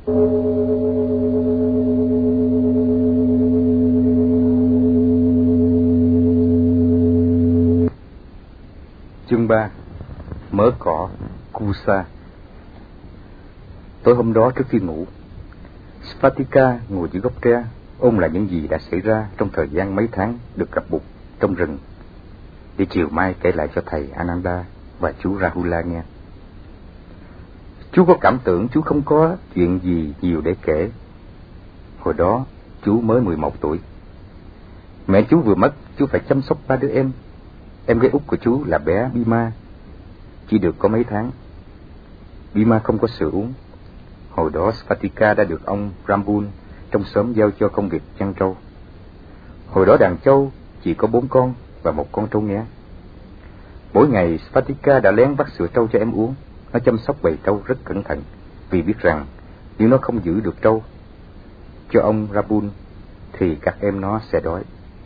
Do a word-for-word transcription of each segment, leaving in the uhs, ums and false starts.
Chương ba. Mớ cỏ Kusa. Tối hôm đó trước khi ngủ, Svatika ngồi dưới gốc tre ôn lại những gì đã xảy ra trong thời gian mấy tháng được gặp Bụt trong rừng, để chiều mai kể lại cho thầy Ananda và chú Rahula nghe. Chú có cảm tưởng chú không có chuyện gì nhiều để kể. Hồi đó chú mới mười một tuổi. Mẹ chú vừa mất, chú phải chăm sóc ba đứa em. Em gái út của chú là bé Bima, chỉ được có mấy tháng. Bima không có sữa uống. Hồi đó Svatika đã được ông Rambun trong xóm giao cho công việc chăn trâu. Hồi đó đàn trâu chỉ có bốn con và một con trâu nghé. Mỗi ngày Svatika đã lén vắt sữa trâu cho em uống. Nó chăm sóc bầy trâu rất cẩn thận, vì biết rằng nếu nó không giữ được trâu cho ông Rambun thì các em nó sẽ đói.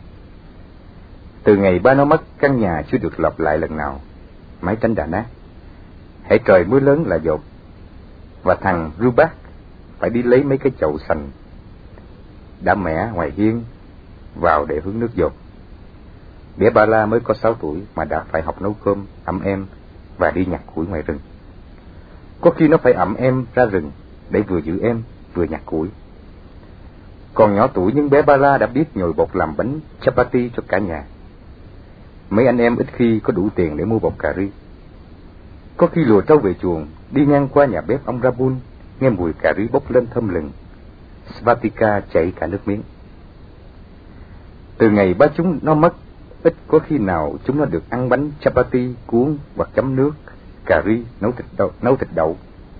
Từ ngày ba nó mất, căn nhà chưa được lợp lại lần nào. Mái tranh đã nát. Hễ trời mưa lớn là dột, và thằng Rubak phải đi lấy mấy cái chậu sành đã mẻ ngoài hiên vào để hứng nước dột. Bé Ba La mới có sáu tuổi mà đã phải học nấu cơm, ẵm em và đi nhặt củi ngoài rừng. Có khi nó phải ẵm em ra rừng để vừa giữ em vừa nhặt củi. Còn nhỏ tuổi nhưng bé Ba La đã biết nhồi bột làm bánh chapati cho cả nhà. Mấy anh em ít khi có đủ tiền để mua bột cà ri. Có khi lùa trâu về chuồng, đi ngang qua nhà bếp ông Rabun, nghe mùi cà ri bốc lên thơm lừng. Svatika chảy cả nước miếng. Từ ngày ba chúng nó mất, ít có khi nào chúng nó được ăn bánh chapati cuốn hoặc chấm nước cà ri nấu thịt đậu, nấu thịt đậu.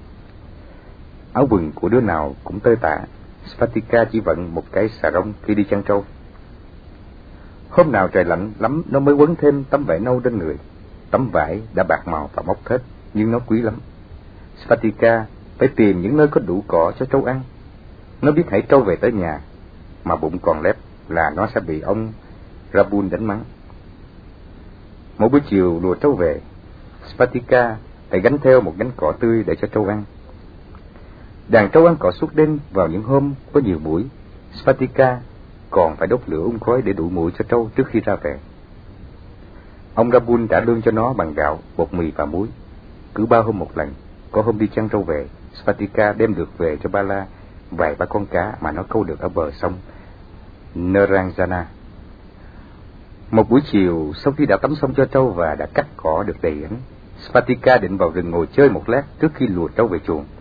Áo quần của đứa nào cũng tơi tả. Svatika chỉ vận một cái xà rông khi đi chăn trâu. Hôm nào trời lạnh lắm, nó mới quấn thêm tấm vải nâu trên người. Tấm vải đã bạc màu và mốc hết, nhưng nó quý lắm. Svatika phải tìm những nơi có đủ cỏ cho trâu ăn. Nó biết hãy trâu về tới nhà mà bụng còn lép là nó sẽ bị ông Rabun đánh mắng. Mỗi buổi chiều lùa trâu về, Svatika phải gánh theo một gánh cỏ tươi để cho trâu ăn. Đàn trâu ăn cỏ suốt đêm vào những hôm có nhiều muỗi. Svatika còn phải đốt lửa ung khói để đuổi muỗi cho trâu trước khi ra về. Ông Rabun trả lương cho nó bằng gạo, bột mì và muối. Cứ ba hôm một lần, có hôm đi chăn trâu về, Svatika đem được về cho Ba La vài ba con cá mà nó câu được ở bờ sông Naranjana. Một buổi chiều, sau khi đã tắm xong cho trâu và đã cắt cỏ được đầy ẵn, Svatika định vào rừng ngồi chơi một lát trước khi lùa trâu về chuồng.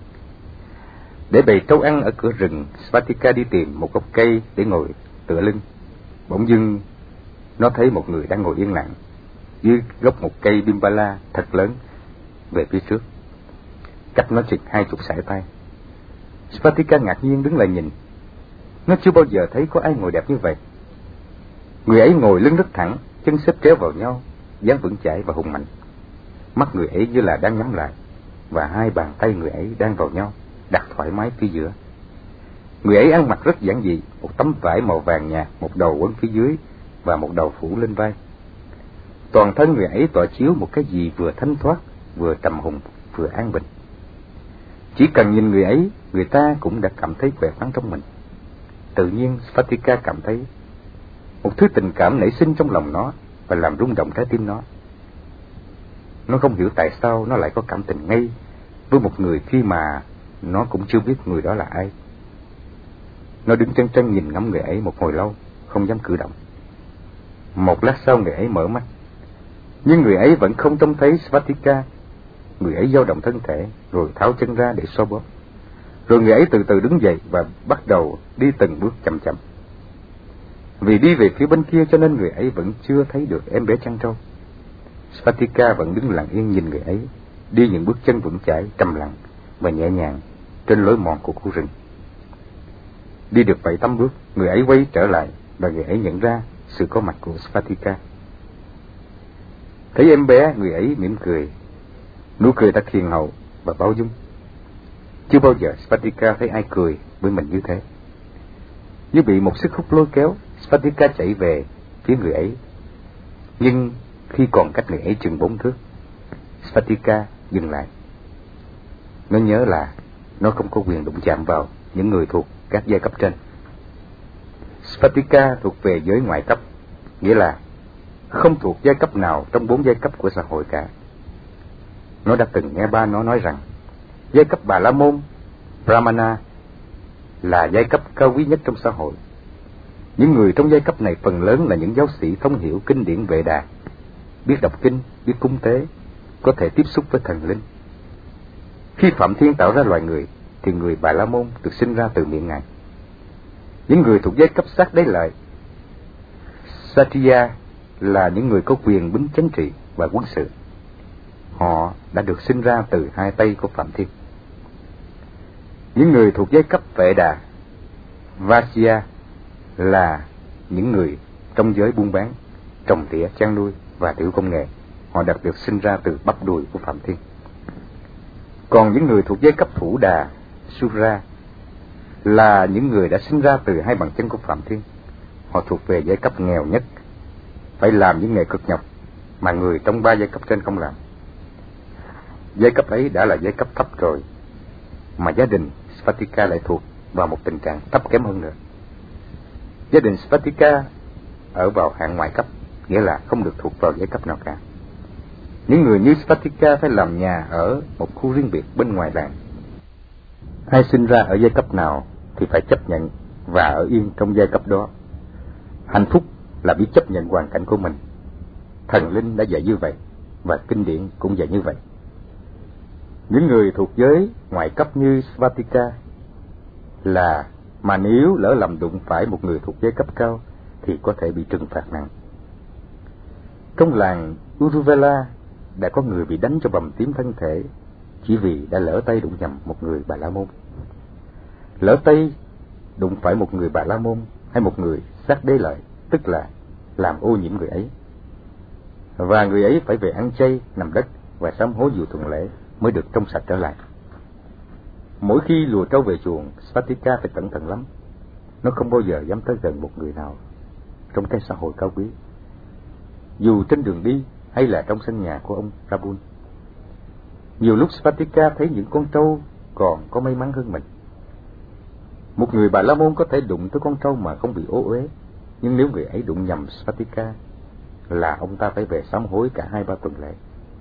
Để bầy trâu ăn ở cửa rừng, Svatika đi tìm một gốc cây để ngồi tựa lưng. Bỗng dưng, nó thấy một người đang ngồi yên lặng dưới gốc một cây bimbala thật lớn về phía trước, cách nó chừng hai chục sải tay. Svatika ngạc nhiên đứng lại nhìn. Nó chưa bao giờ thấy có ai ngồi đẹp như vậy. Người ấy ngồi lưng rất thẳng, chân xếp kéo vào nhau, dáng vững chãi và hùng mạnh. Mắt người ấy như là đang nhắm lại, và hai bàn tay người ấy đang vào nhau, đặt thoải mái phía giữa. Người ấy ăn mặc rất giản dị, một tấm vải màu vàng nhạt, một đầu quấn phía dưới và một đầu phủ lên vai. Toàn thân người ấy tỏa chiếu một cái gì vừa thanh thoát, vừa trầm hùng, vừa an bình. Chỉ cần nhìn người ấy, người ta cũng đã cảm thấy khỏe khoắn trong mình. Tự nhiên Svatika cảm thấy một thứ tình cảm nảy sinh trong lòng nó và làm rung động trái tim nó. Nó không hiểu tại sao nó lại có cảm tình ngay với một người khi mà nó cũng chưa biết người đó là ai. Nó đứng chân chân nhìn ngắm người ấy một hồi lâu, không dám cử động. Một lát sau người ấy mở mắt, nhưng người ấy vẫn không trông thấy Svatika. Người ấy dao động thân thể, rồi tháo chân ra để xoa bóp. Rồi người ấy từ từ đứng dậy và bắt đầu đi từng bước chậm chậm. Vì đi về phía bên kia cho nên người ấy vẫn chưa thấy được em bé chăn trâu. Svatika vẫn đứng lặng yên nhìn người ấy, đi những bước chân vững chãi, trầm lặng và nhẹ nhàng trên lối mòn của khu rừng. Đi được bảy tám bước, người ấy quay trở lại và người ấy nhận ra sự có mặt của Svatika. Thấy em bé, người ấy mỉm cười, nụ cười thật hiền hậu và bao dung. Chưa bao giờ Svatika thấy ai cười với mình như thế. Như bị một sức hút lôi kéo, Svatika chạy về phía người ấy. Nhưng khi còn cách người ấy chừng bốn thước, Svatika dừng lại. Nó nhớ là Nó không có quyền đụng chạm vào những người thuộc các giai cấp trên. Svatika thuộc về giới ngoại cấp, nghĩa là không thuộc giai cấp nào trong bốn giai cấp của xã hội cả. Nó đã từng nghe ba nó nói rằng giai cấp Bà La Môn, Brahmana, là giai cấp cao quý nhất trong xã hội. Những người trong giai cấp này phần lớn là những giáo sĩ thông hiểu kinh điển Vệ Đà, biết đọc kinh, biết cúng tế, có thể tiếp xúc với thần linh. Khi Phạm Thiên tạo ra loài người, thì người Bà La Môn được sinh ra từ miệng Ngài. Những người thuộc giai cấp sát đế lợi, Kshatriya, là những người có quyền bính chính trị và quân sự. Họ đã được sinh ra từ hai tay của Phạm Thiên. Những người thuộc giai cấp Vệ Đà, Vaisya, là những người trong giới buôn bán, trồng tỉa, chăn nuôi và tiểu công nghệ. Họ đã được sinh ra từ bắp đùi của Phạm Thiên. Còn những người thuộc giai cấp Thủ Đà, Sudra, là những người đã sinh ra từ hai bàn chân của Phạm Thiên. Họ thuộc về giai cấp nghèo nhất, phải làm những nghề cực nhọc mà người trong ba giai cấp trên không làm. Giai cấp ấy đã là giai cấp thấp rồi, mà gia đình Svatika lại thuộc vào một tình trạng thấp kém hơn nữa. Gia đình Svatika ở vào hạng ngoại cấp, nghĩa là không được thuộc vào giai cấp nào cả. Những người như Svatika phải làm nhà ở một khu riêng biệt bên ngoài làng. Ai sinh ra ở giai cấp nào thì phải chấp nhận và ở yên trong giai cấp đó. Hạnh phúc là biết chấp nhận hoàn cảnh của mình. Thần linh đã dạy như vậy, và kinh điển cũng dạy như vậy. Những người thuộc giới ngoại cấp như Svatika là mà nếu lỡ lầm đụng phải một người thuộc giới cấp cao thì có thể bị trừng phạt nặng. Trong làng Uruvela đã có người bị đánh cho bầm tím thân thể chỉ vì đã lỡ tay đụng nhầm một người Bà La Môn. Lỡ tay đụng phải một người Bà La Môn hay một người sát đế lợi, tức là làm ô nhiễm người ấy, và người ấy phải về ăn chay, nằm đất và sám hối dù tuần lễ mới được trong sạch trở lại. Mỗi khi lùa trâu về chuồng, Svatika phải cẩn thận lắm. Nó không bao giờ dám tới gần một người nào trong cái xã hội cao quý, dù trên đường đi hay là trong sân nhà của ông Rabun. Nhiều lúc Svatika thấy những con trâu còn có may mắn hơn mình. Một người Bà La Môn có thể đụng tới con trâu mà không bị ố uế, nhưng nếu người ấy đụng nhầm Svatika là ông ta phải về sám hối cả hai ba tuần lễ.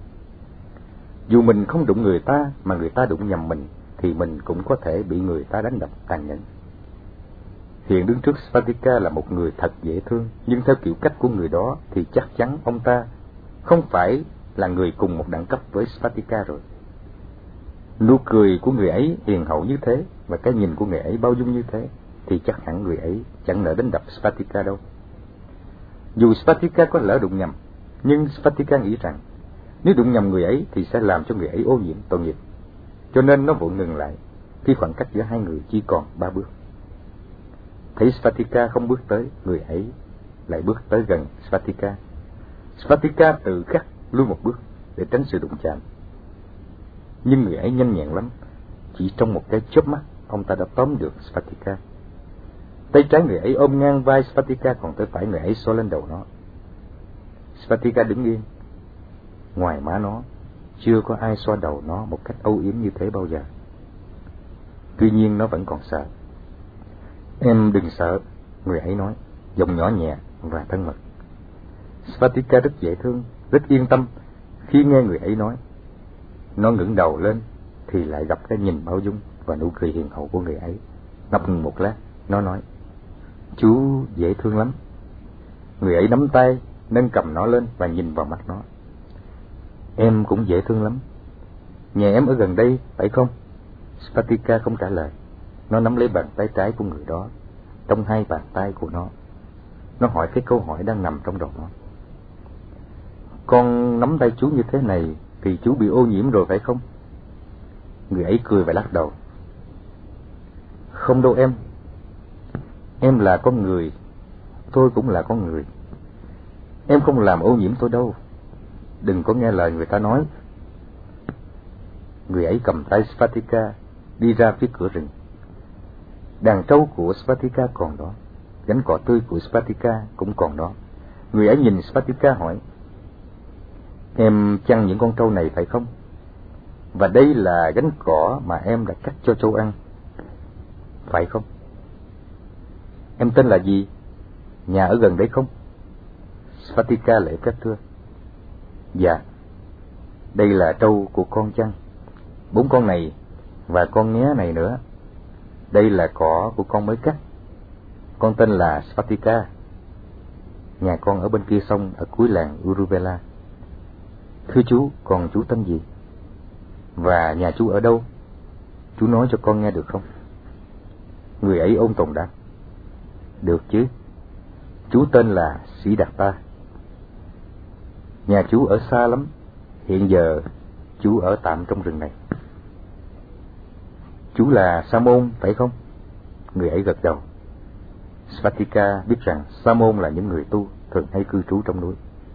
Dù mình không đụng người ta mà người ta đụng nhầm mình, thì mình cũng có thể bị người ta đánh đập tàn nhẫn. Hiện đứng trước Svatika là một người thật dễ thương, nhưng theo kiểu cách của người đó thì chắc chắn ông ta không phải là người cùng một đẳng cấp với Svatika rồi. Nụ cười của người ấy hiền hậu như thế và cái nhìn của người ấy bao dung như thế thì chắc hẳn người ấy chẳng nỡ đánh đập Svatika đâu. Dù Svatika có lỡ đụng nhầm, nhưng Svatika nghĩ rằng nếu đụng nhầm người ấy thì sẽ làm cho người ấy ô nhiễm tội nghiệp, cho nên nó vội ngừng lại khi khoảng cách giữa hai người chỉ còn ba bước. Thấy Svatika không bước tới, người ấy lại bước tới gần Svatika. Svatika tự khắc lui một bước để tránh sự đụng chạm, nhưng người ấy nhanh nhẹn lắm. Chỉ trong một cái chớp mắt, ông ta đã tóm được Svatika. Tay trái người ấy ôm ngang vai Svatika, còn tay phải người ấy xoa lên đầu nó. Svatika đứng yên. Ngoài má nó, chưa có ai xoa đầu nó một cách âu yếm như thế bao giờ. Tuy nhiên nó vẫn còn sợ. Em đừng sợ, người ấy nói, giọng nhỏ nhẹ và thân mật. Svatika rất dễ thương, rất yên tâm khi nghe người ấy nói. Nó ngẩng đầu lên thì lại gặp cái nhìn bao dung và nụ cười hiền hậu của người ấy. Ngập ngừng một lát, nó nói, chú dễ thương lắm. Người ấy nắm tay, nâng cầm nó lên và nhìn vào mắt nó. Em cũng dễ thương lắm. Nhà em ở gần đây, phải không? Svatika không trả lời. Nó nắm lấy bàn tay trái của người đó trong hai bàn tay của nó. Nó hỏi cái câu hỏi đang nằm trong đầu nó. Con nắm tay chú như thế này thì chú bị ô nhiễm rồi phải không? Người ấy cười và lắc đầu. Không đâu em. Em là con người, tôi cũng là con người. Em không làm ô nhiễm tôi đâu. Đừng có nghe lời người ta nói. Người ấy cầm tay Svatika đi ra phía cửa rừng. Đàn trâu của Svatika còn đó, gánh cỏ tươi của Svatika cũng còn đó. Người ấy nhìn Svatika hỏi, em chăn những con trâu này phải không? Và đây là gánh cỏ mà em đã cắt cho trâu ăn, phải không? Em tên là gì? Nhà ở gần đấy không? Svatika lễ phép thưa. Dạ, đây là trâu của con chăng? Bốn con này và con nghé này nữa. Đây là cỏ của con mới cắt. Con tên là Svatika. Nhà con ở bên kia sông, ở cuối làng Uruvela. Thưa chú, còn chú tên gì? Và nhà chú ở đâu? Chú nói cho con nghe được không? Người ấy ôn tồn đáp. Được chứ. Chú tên là Siddhartha. Nhà chú ở xa lắm. Hiện giờ chú ở tạm trong rừng này. Chú là Sa môn, phải không? Người ấy gật đầu. Svatika biết rằng Sa môn là những người tu thường hay cư trú trong núi.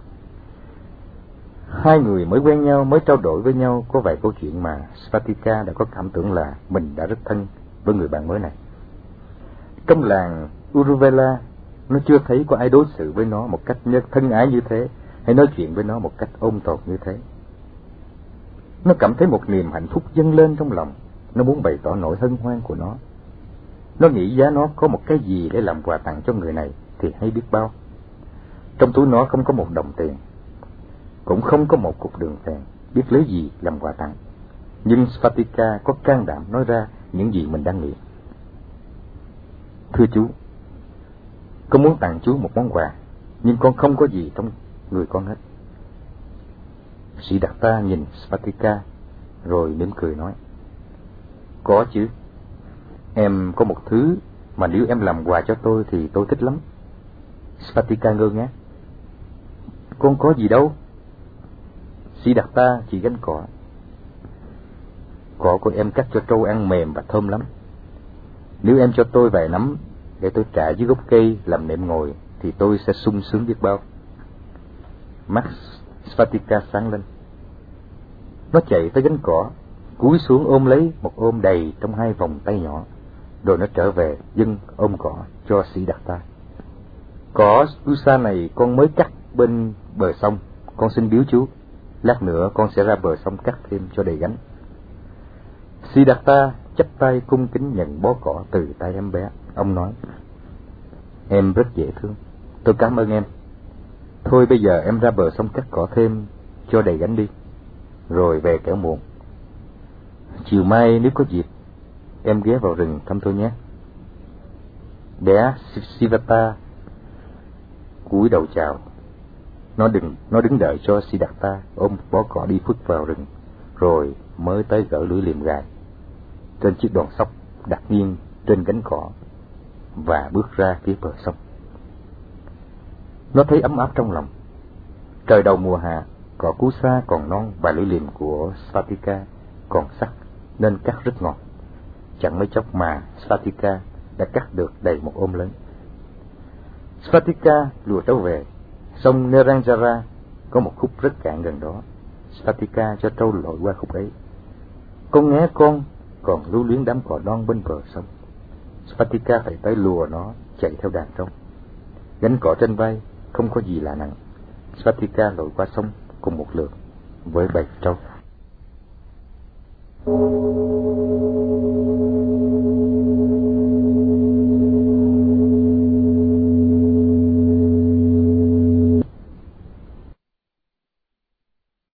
Hai người mới quen nhau, mới trao đổi với nhau có vài câu chuyện mà Svatika đã có cảm tưởng là mình đã rất thân với người bạn mới này. Trong làng Uruvela, nó chưa thấy có ai đối xử với nó một cách thân ái như thế, hay nói chuyện với nó một cách ôn tồn như thế. Nó cảm thấy một niềm hạnh phúc dâng lên trong lòng. Nó muốn bày tỏ nỗi hân hoan của nó. Nó nghĩ giá nó có một cái gì để làm quà tặng cho người này thì hay biết bao. Trong túi nó không có một đồng tiền, cũng không có một cục đường phèn, biết lấy gì làm quà tặng. Nhưng Svatika có can đảm nói ra những gì mình đang nghĩ. Thưa chú, con muốn tặng chú một món quà, nhưng con không có gì trong người con hết. Siddhartha nhìn Svatika rồi mỉm cười nói. Có chứ. Em có một thứ mà nếu em làm quà cho tôi thì tôi thích lắm. Svatika ngơ ngác. Con có gì đâu? Siddhartha chỉ gánh cỏ. Cỏ của em cắt cho trâu ăn mềm và thơm lắm. Nếu em cho tôi vài nắm để tôi trải dưới gốc cây làm nệm ngồi thì tôi sẽ sung sướng biết bao. Mắt Svatika sáng lên. Nó chạy tới gánh cỏ, cúi xuống ôm lấy một ôm đầy trong hai vòng tay nhỏ, rồi nó trở về dâng ôm cỏ cho Siddhartha. Cỏ Usa này con mới cắt bên bờ sông, con xin biếu chú. Lát nữa con sẽ ra bờ sông cắt thêm cho đầy gánh. Siddhartha chắp tay cung kính nhận bó cỏ từ tay em bé. Ông nói, em rất dễ thương, tôi cảm ơn em. Thôi bây giờ em ra bờ sông cắt cỏ thêm cho đầy gánh đi, rồi về kẻo muộn. Chiều mai nếu có dịp, em ghé vào rừng thăm tôi nhé. Bé Sivata cúi đầu chào. Nó đừng, nó đứng đợi cho Siddhartha ôm bó cỏ đi phứt vào rừng, rồi mới tới gỡ lưỡi liềm gài trên chiếc đòn sóc đặt nghiêng trên cánh cỏ và bước ra phía bờ sông. Nó thấy ấm áp trong lòng. Trời đầu mùa hạ, cỏ Kusa còn non và lưỡi liềm của Svatika còn sắc nên cắt rất ngọt. Chẳng mấy chốc mà Svatika đã cắt được đầy một ôm lớn. Svatika lùa trâu về. Sông Neranjara có một khúc rất cạn gần đó. Svatika cho trâu lội qua khúc ấy. Con nghé con còn lưu luyến đám cỏ non bên bờ sông. Svatika phải tới lùa nó chạy theo đàn trâu. Gánh cỏ trên vai không có gì là nặng. Svatika lội qua sông cùng một lượt với bầy trâu.